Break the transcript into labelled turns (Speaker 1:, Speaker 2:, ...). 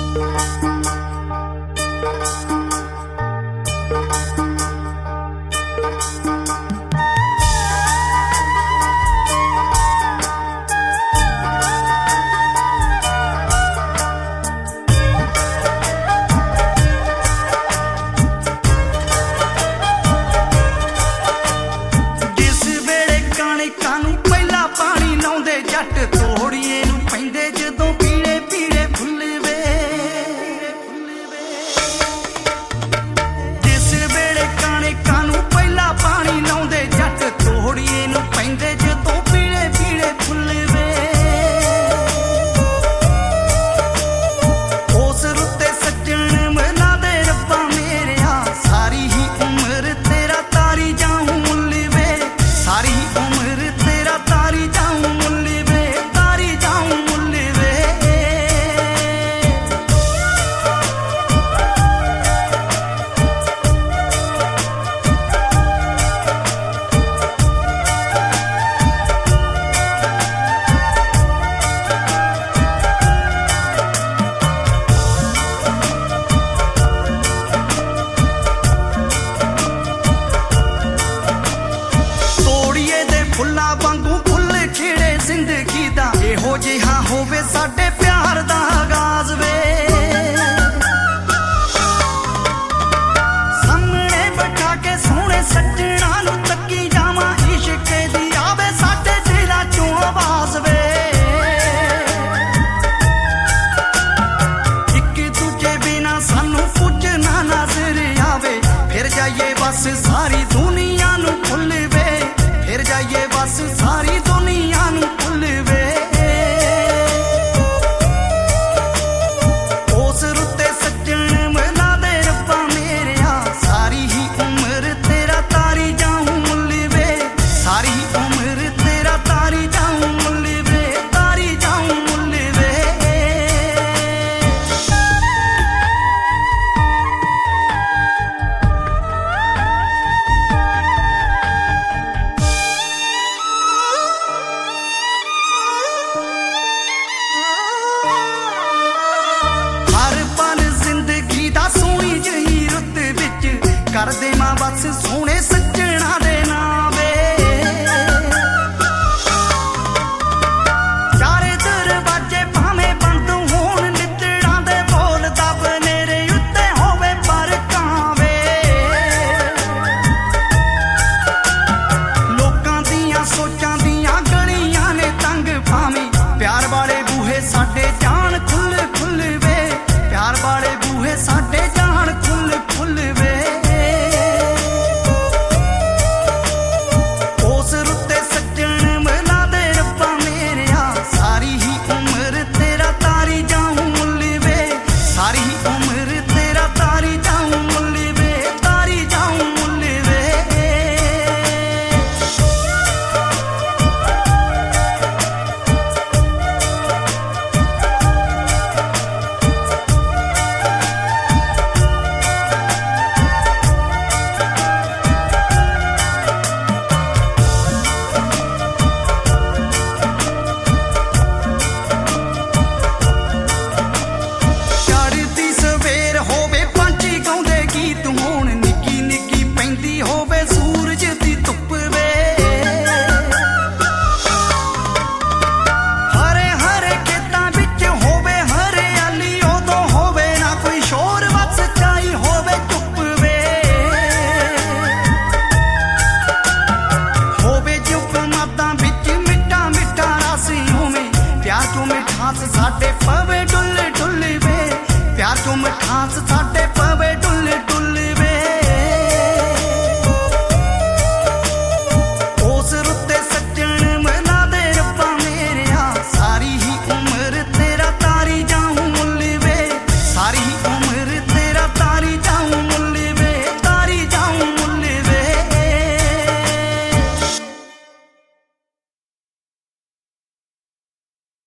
Speaker 1: तोड़िए नूं पैंदे जदों पीले पीले फुੱਲ वे जिस वेले काणे कानू पहला पानी लाउंदे जट तोड़िए नूं पैंदे जदों पीले पीले फुੱਲ वे उस रुत्ते सज्जण मिला दे रब्बा मेरिया सारी ही उम्र तेरा तारी जाऊं मुੱਲ वे सारी ही उम्र तेरा तारी जाऊं मुੱਲ वे फुल्लां वांगू फुੱਲ खिड़े जिंदगी दा एहो जिहा होवे साडे प्यार दा आगाज वे सामने बैठा के सोहणे सज्जणा नूं तक्की जावां इश्क दी आवे साडे दिलां चों आवाज वे इक दूजे बिना सानू कुछ ना नजर आवे फिर जाइए बस सारी दुनिया नूं भुੱਲ वे फिर जाइए बस सारी दुनिया नूं भुੱਲ वे उस रुत्ते सज्जण मिला दे रब्बा मेरिया सारी ही उम्र तेरा तारी जाऊं मुੱਲ वे सारी ही उम्र तेरा तारी जाऊं मुੱਲ वे तारी जाऊं मुੱਲ वे कर दे